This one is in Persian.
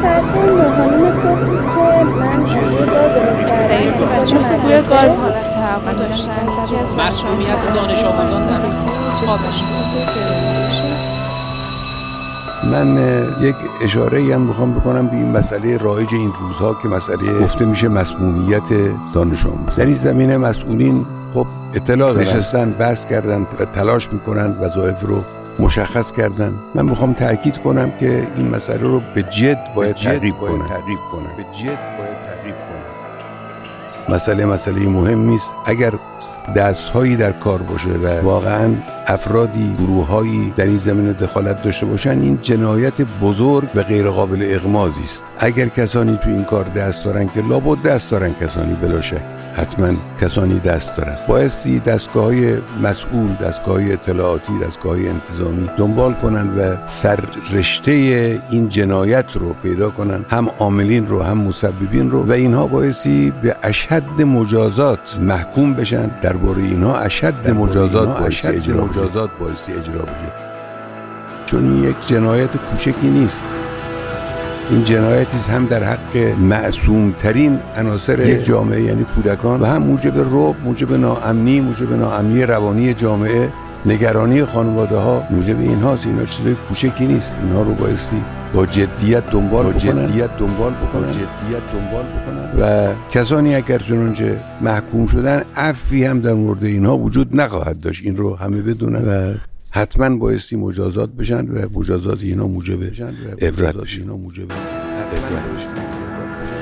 کردیم و خانم گفت که من شروع دادم بچه خوبه گاز حالت هوا داشتن. یکی از مسئولیت دانش آموزان خوابش من یک اشاره‌ای هم میخوام بکنم به این مسئله رایج این روزها که مسئله گفته میشه مسمومیت دانش آموز. در این زمینه مسئولین خب اطلاع دارن، نشستن بحث کردن و تلاش میکنن وظایف رو مشخص کردن. من میخوام تأکید کنم که این مسئله رو به جد باید تعقیب کنن. مسئله مهم نیست. اگر دست‌هایی در کار باشه و واقعاً افرادی، گروه‌هایی در این زمینه دخالت داشته باشن، این جنایت بزرگ و غیر قابل اغماضی است. اگر کسانی تو این کار دست دارن که لابد دست دارن، کسانی بلا شک حتما کسانی دست دارن، بایستی دستگاه‌های مسئول، دستگاه‌های اطلاعاتی، دستگاه‌های انتظامی دنبال کنن و سر رشته این جنایت رو پیدا کنن، هم عاملین رو هم مسببین رو، و اینها بایستی به اشد مجازات محکوم بشن. درباره اینها اشد مجازات بایستی اجرا بشه، چون این یک جنایت کوچکی نیست. این جنایتی است هم در حق معصوم ترین عناصر یک جامعه یعنی کودکان، و هم موجب رعب، موجب ناامنی روانی جامعه، نگرانی خانواده ها، موجب اینهاست. اینا چیزای کوچکی نیست. اینها رو بایستی با جدیت دنبال بکنن و کسانی اگر چنانچه محکوم شدن، عفوی هم در مورد اینها وجود نخواهد داشت. این رو همه بدونن و حتما بایستی مجازات بشن و مجازات اینا موجب عبرت بشه.